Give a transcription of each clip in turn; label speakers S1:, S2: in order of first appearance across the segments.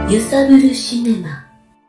S1: 揺さぶるシネマ。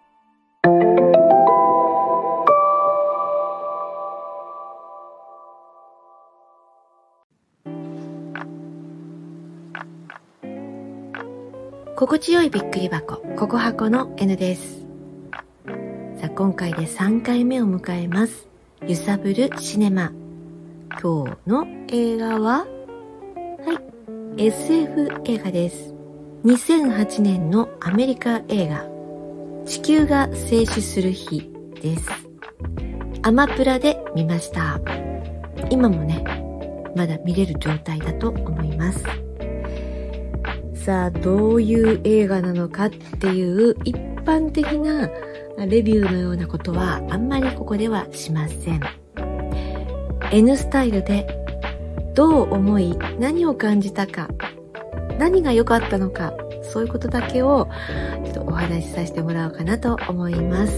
S1: 心地よいびっくり箱、ココ箱の N です。さあ、今回で3回目を迎えます。揺さぶるシネマ。今日の映画は、SF 映画です。2008年のアメリカ映画、地球が静止する日です。アマプラで見ました。今もね、まだ見れる状態だと思います。さあ、どういう映画なのかっていう一般的なレビューのようなことはあんまりここではしません。N スタイルでどう思い、何を感じたか、何が良かったのか、そういうことだけをちょっとお話しさせてもらおうかなと思います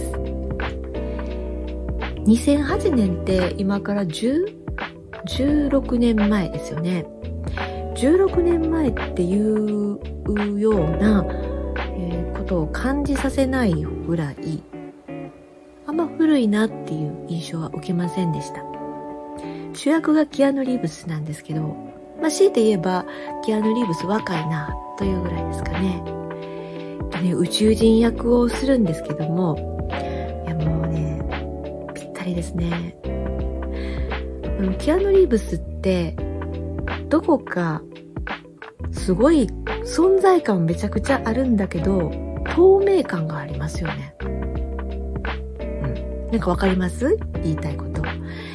S1: 。2008年って今から16年前ですよね。16年前っていうような、ことを感じさせないぐらいあんま古いなっていう印象は受けませんでした。主役がキアヌ・リーブスなんですけど、強いて言えばキアヌ・リーブス若いなというぐらいですかね。宇宙人役をするんですけども、いやもうね、ぴったりですね。キアヌ・リーブスってどこかすごい存在感めちゃくちゃあるんだけど、透明感がありますよね。なんかわかります？言いたいこと。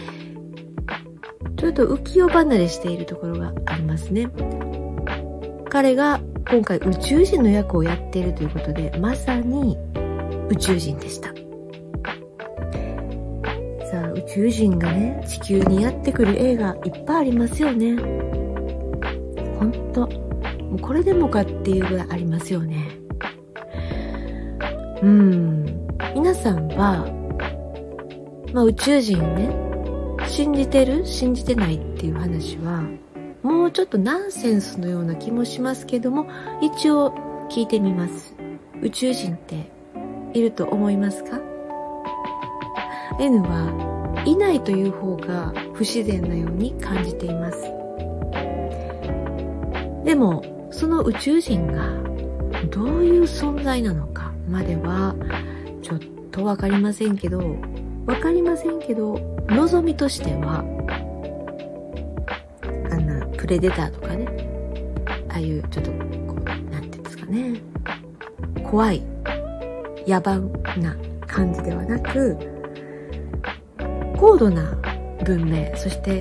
S1: ちょっと浮世離れしているところがありますね。彼が今回宇宙人の役をやっているということで、まさに宇宙人でした。さあ、宇宙人がね、地球にやってくる映画いっぱいありますよね。ほんと、もうこれでもかっていうぐらいありますよね。皆さんは、宇宙人ね、信じてる？信じてないっていう話は、もうちょっとナンセンスのような気もしますけども、一応聞いてみます。宇宙人っていると思いますか？ N はいないという方が不自然なように感じています。でも、その宇宙人がどういう存在なのかまではちょっとわかりませんけど、望みとしてはプレデターとかね、ああいうちょっとこう、なんていうんですかね、怖い野蛮な感じではなく、高度な文明、そして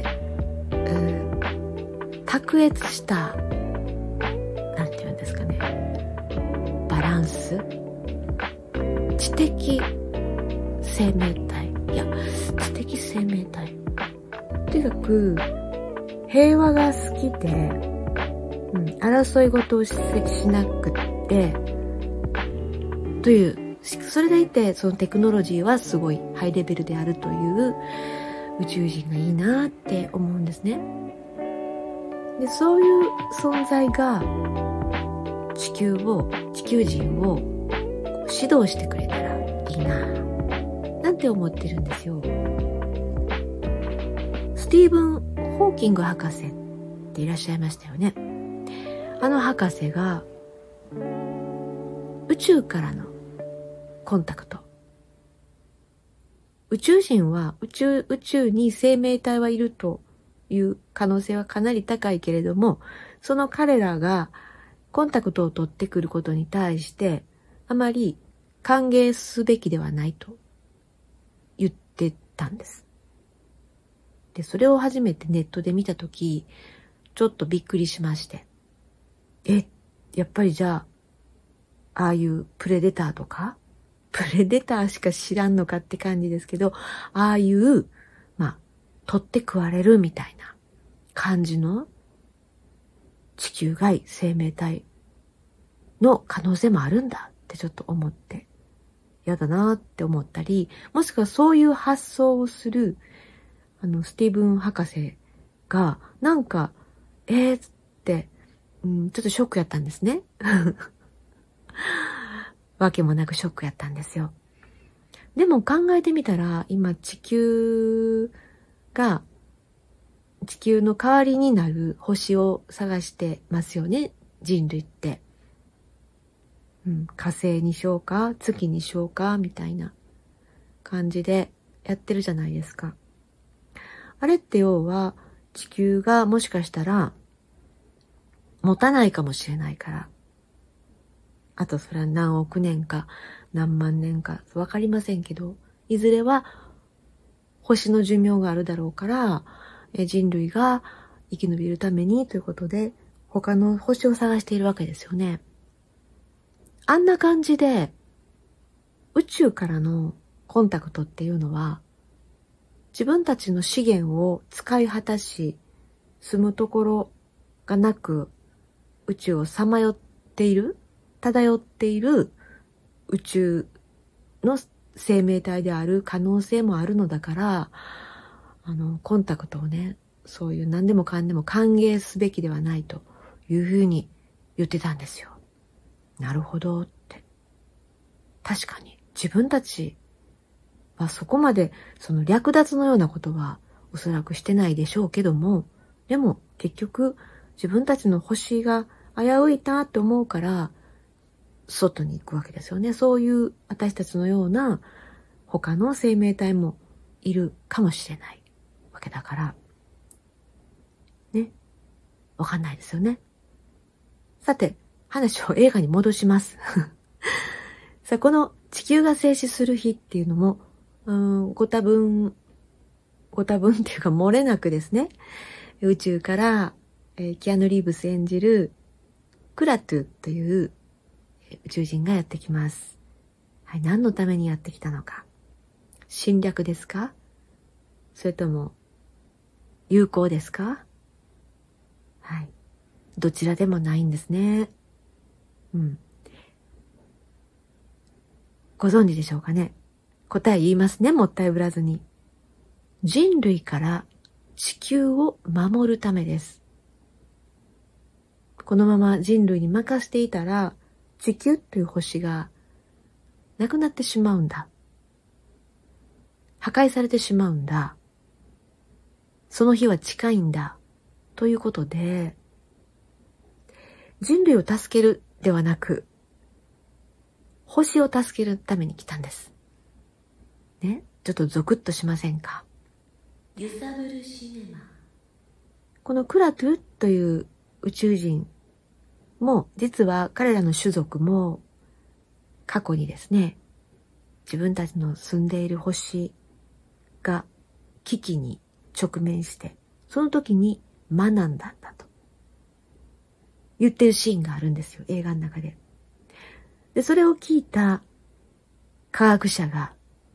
S1: 卓越したなんていうんですかね、バランス、知的生命体、知的生命体、とにかく平和が好きで、争い事をしなくってという、それでいてそのテクノロジーはすごいハイレベルであるという宇宙人がいいなって思うんですね。で、そういう存在が地球人を指導してくれたらいいななんて思ってるんですよ。スティーブン・ホーキング博士っていらっしゃいましたよね。あの博士が宇宙からのコンタクト、宇宙人は宇宙に生命体はいるという可能性はかなり高いけれども、その彼らがコンタクトを取ってくることに対してあまり歓迎すべきではないと言ってたんです。で、それを初めてネットで見たとき、ちょっとびっくりしまして。やっぱりじゃあ、ああいうプレデターとか、プレデターしか知らんのかって感じですけど、ああいう、取って食われるみたいな感じの地球外生命体の可能性もあるんだってちょっと思って、やだなって思ったり、もしくはそういう発想をするスティーブン博士がなんかってちょっとショックやったんですね。 わけもなくショックやったんですよ。でも考えてみたら、今地球の代わりになる星を探してますよね、人類って。火星にしようか、月にしようか、みたいな感じでやってるじゃないですか。あれって要は、地球がもしかしたら、持たないかもしれないから。あとそれは何億年か、何万年か、わかりませんけど、いずれは、星の寿命があるだろうから、人類が生き延びるためにということで、他の星を探しているわけですよね。あんな感じで、宇宙からのコンタクトっていうのは、自分たちの資源を使い果たし、住むところがなく、宇宙をさまよっている、漂っている宇宙の生命体である可能性もあるのだから、コンタクトをね、そういう何でもかんでも歓迎すべきではないというふうに言ってたんですよ。なるほどって。確かに自分たちはそこまでその略奪のようなことはおそらくしてないでしょうけども、でも結局自分たちの星が危ういなって思うから外に行くわけですよね。そういう私たちのような他の生命体もいるかもしれないわけだから、ね。わかんないですよね。さて、話を映画に戻します。さあ、この地球が静止する日っていうのも、ご多分っていうか漏れなくですね、宇宙から、キアヌ・リーブス演じるクラトゥという宇宙人がやってきます。はい、何のためにやってきたのか。侵略ですか？それとも友好ですか？はい。どちらでもないんですね。ご存知でしょうかね。答え言いますね、もったいぶらずに。人類から地球を守るためです。このまま人類に任せていたら、地球という星がなくなってしまうんだ。破壊されてしまうんだ。その日は近いんだ。ということで、人類を助けるではなく、星を助けるために来たんです。ね、ちょっとゾクッとしませんか？揺さぶるシネマ。このクラトゥという宇宙人も、実は彼らの種族も過去にですね、自分たちの住んでいる星が危機に直面して、その時に学んだんだと言ってるシーンがあるんですよ、映画の中で。で、それを聞いた科学者が、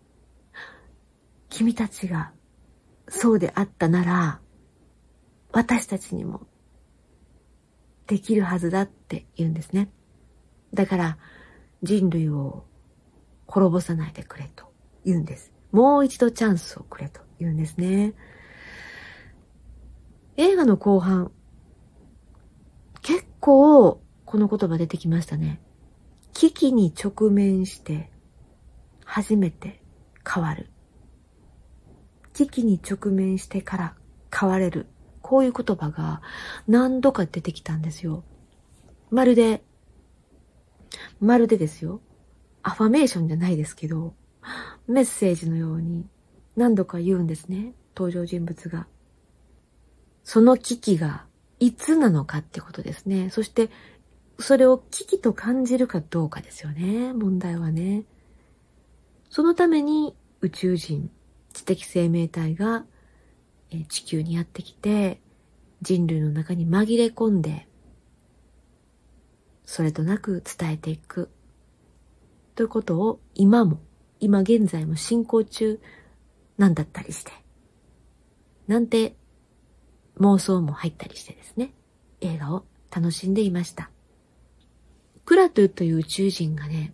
S1: 君たちがそうであったなら、私たちにもできるはずだって言うんですね。だから人類を滅ぼさないでくれと言うんです。もう一度チャンスをくれと言うんですね。映画の後半、結構この言葉出てきましたね。危機に直面して初めて変わる。危機に直面してから変われる。こういう言葉が何度か出てきたんですよ。まるでですよ。アファメーションじゃないですけど、メッセージのように何度か言うんですね。登場人物が。その危機がいつなのかってことですね。そしてそれを危機と感じるかどうかですよね。問題はね。そのために宇宙人、知的生命体が地球にやってきて、人類の中に紛れ込んで、それとなく伝えていくということを今現在も進行中なんだったりして、なんて妄想も入ったりしてですね、映画を楽しんでいました。クラトゥという宇宙人がね、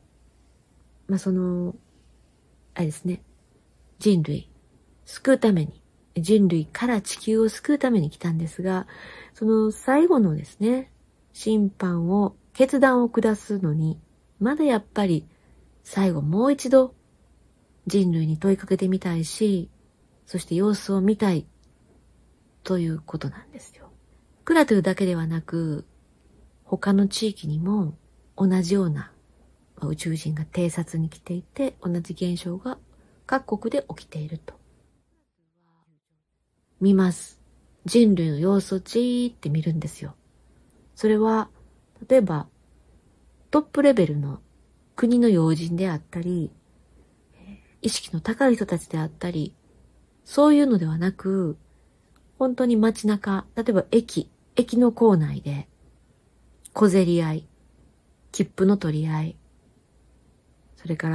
S1: あれですね、人類救うために、人類から地球を救うために来たんですが、その最後のですね、決断を下すのに、まだやっぱり最後もう一度人類に問いかけてみたいし、そして様子を見たいということなんですよ。クラトゥだけではなく、他の地域にも同じような宇宙人が偵察に来ていて、同じ現象が各国で起きていると。見ます。人類の様子をじーって見るんですよ。それは、例えば、トップレベルの国の要人であったり、意識の高い人たちであったり、そういうのではなく、本当に街中、例えば駅の構内で、小競り合い、切符の取り合い、それから、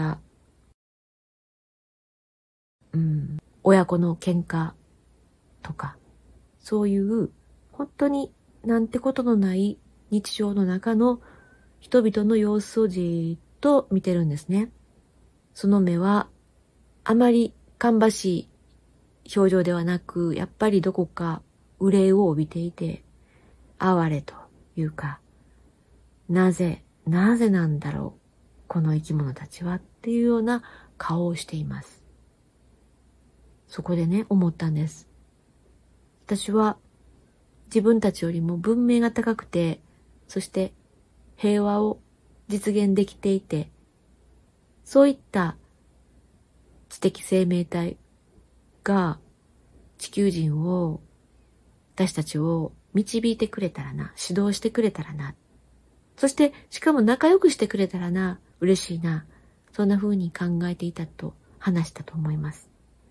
S1: 親子の喧嘩とか、そういう本当になんてことのない日常の中の人々の様子をじーっと見てるんですね。その目はあまり芳しい表情ではなく、やっぱりどこか憂いを帯びていて、哀れというか、なぜなんだろう、この生き物たちはっていうような顔をしています。そこでね、思ったんです。私は自分たちよりも文明が高くて、そして平和を実現できていて、そういった知的生命体が地球人を、私たちを導いてくれたらな、指導してくれたらな、そしてしかも仲良くしてくれたらな、嬉しいな、そんな風に考えていたと話したと思います。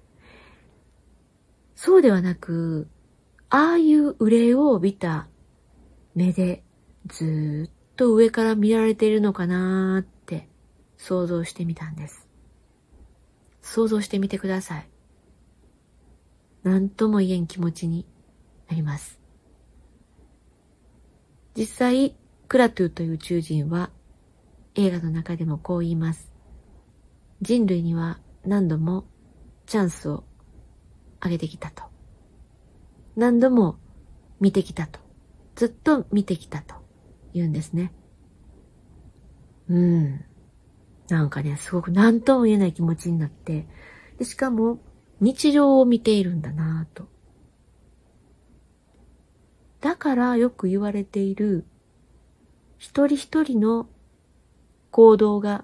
S1: そうではなく、ああいう憂いを帯びた目でずーっと上から見られているのかなーって想像してみたんです。想像してみてください。なんとも言えん気持ちになります。実際、クラトゥという宇宙人は映画の中でもこう言います。人類には何度もチャンスをあげてきたと。何度も見てきたと。ずっと見てきたと言うんですね。なんかね、すごく何とも言えない気持ちになって、でしかも日常を見ているんだなぁと。だからよく言われている一人一人の行動が、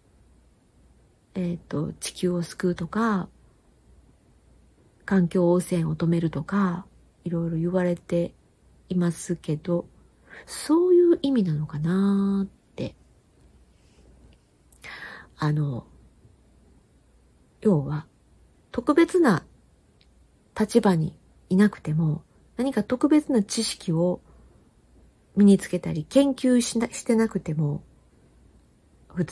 S1: 地球を救うとか、環境汚染を止めるとか、いろいろ言われていますけど、そういう意味なのかなーって。要は、特別な立場にいなくても、何か特別な知識を身につけたり、研究してなくても、普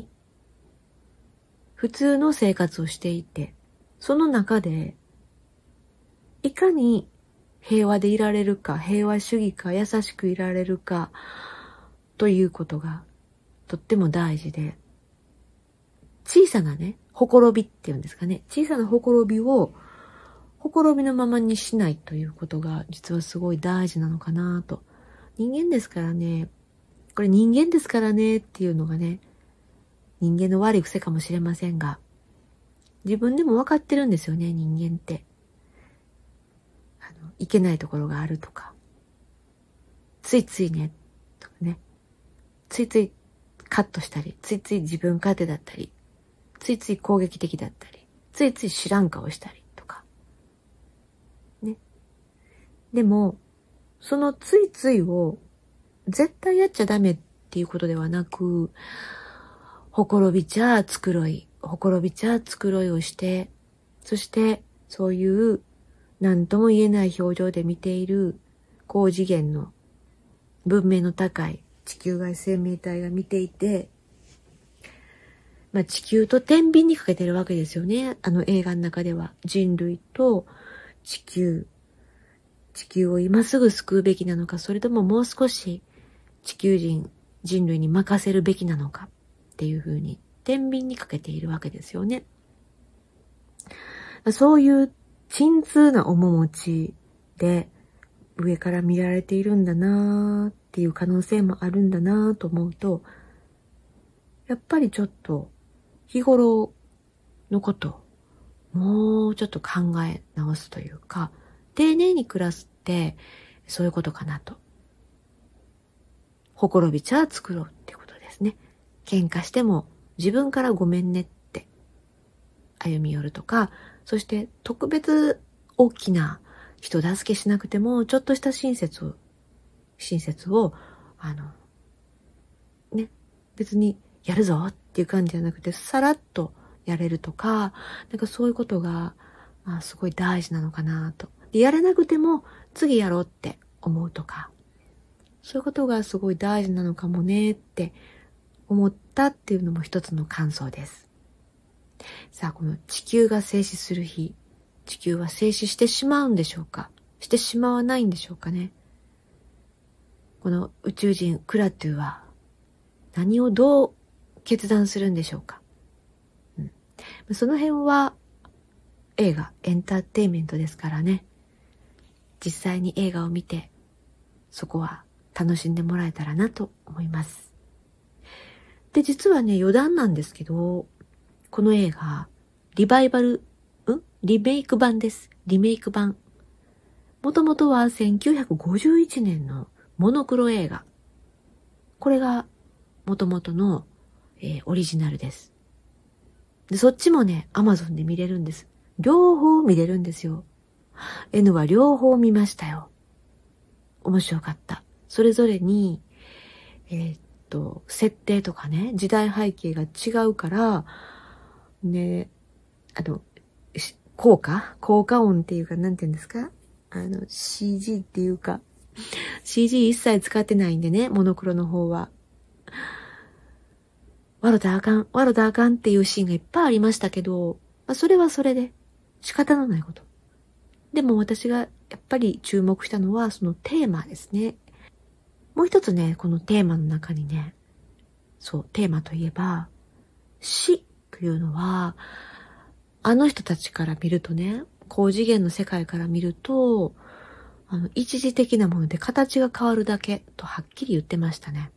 S1: 通の生活をしていて、その中で、いかに平和でいられるか、平和主義か、優しくいられるか、ということがとっても大事で、小さなね、ほころびっていうんですかね、小さなほころびを、ほころびのままにしないということが、実はすごい大事なのかなと。人間ですからね、これ人間ですからねっていうのがね、人間の悪い癖かもしれませんが、自分でも分かってるんですよね、人間って。いけないところがあるとか、ついついね、とかね、ついついカットしたり、ついつい自分勝手だったり、ついつい攻撃的だったり、ついつい知らん顔したりとか。ね。でも、そのついついを絶対やっちゃダメっていうことではなく、ほころびちゃ繕いをして、そしてそういう何とも言えない表情で見ている高次元の文明の高い地球外生命体が見ていて、地球と天秤にかけてるわけですよね。あの映画の中では人類と地球を今すぐ救うべきなのか、それとももう少し人類に任せるべきなのかっていうふうに天秤にかけているわけですよね。そういう沈痛な面持ちで上から見られているんだなーっていう可能性もあるんだなーと思うと、やっぱりちょっと日頃のことをもうちょっと考え直すというか、丁寧に暮らすってそういうことかなと。ほころび茶は作ろうってことですね。喧嘩しても自分からごめんねって歩み寄るとか、そして特別大きな人助けしなくても、ちょっとした親切を、別にやるぞっていう感じじゃなくて、さらっとやれるとか、なんかそういうことが、すごい大事なのかなと。で、やれなくても次やろうって思うとか、そういうことがすごい大事なのかもねって思ったっていうのも一つの感想です。さあ、この地球が静止する日、地球は静止してしまうんでしょうか？してしまわないんでしょうかね？この宇宙人クラトゥは何をどう決断するんでしょうか？その辺は映画、エンターテインメントですからね。実際に映画を見て、そこは楽しんでもらえたらなと思います。で、実はね、余談なんですけど、この映画、リメイク版です。リメイク版。もともとは1951年のモノクロ映画。これがもともとの、オリジナルです。で、そっちもね、Amazon で見れるんです。両方見れるんですよ。N は両方見ましたよ。面白かった。それぞれに、設定とかね、時代背景が違うから、ね、効果音っていうか、なんて言うんですか？CG っていうか、CG 一切使ってないんでね、モノクロの方は。笑たらあかんっていうシーンがいっぱいありましたけど、それはそれで仕方のないこと。でも私がやっぱり注目したのはそのテーマですね。もう一つね、このテーマの中にね、テーマといえば、死というのは、あの人たちから見るとね、高次元の世界から見ると、一時的なもので形が変わるだけとはっきり言ってましたね。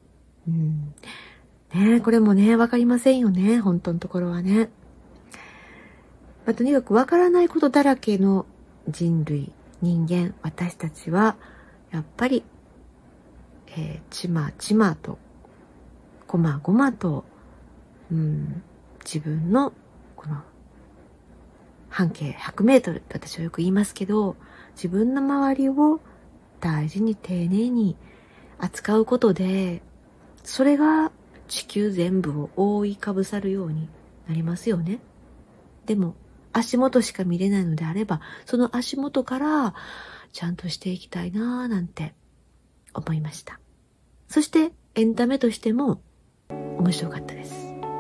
S1: ね、これもね、わかりませんよね、本当のところはね。とにかくわからないことだらけの人類、人間、私たちは、やっぱり、ちまちまと、こまごまと、自分の、この、半径100メートルって私はよく言いますけど、自分の周りを大事に丁寧に扱うことで、それが地球全部を覆いかぶさるようになりますよね。でも、足元しか見れないのであれば、その足元からちゃんとしていきたいなぁなんて思いました。そしてエンタメとしても面白かったです。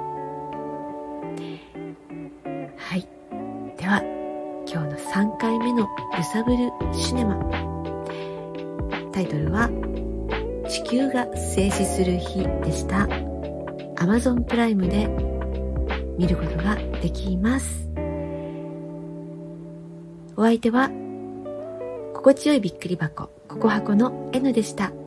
S1: はい。では、今日の3回目の揺さぶるシネマ。タイトルは地球が静止する日でした。Amazon プライムで見ることができます。お相手は心地よいびっくり箱、ココ箱の N でした。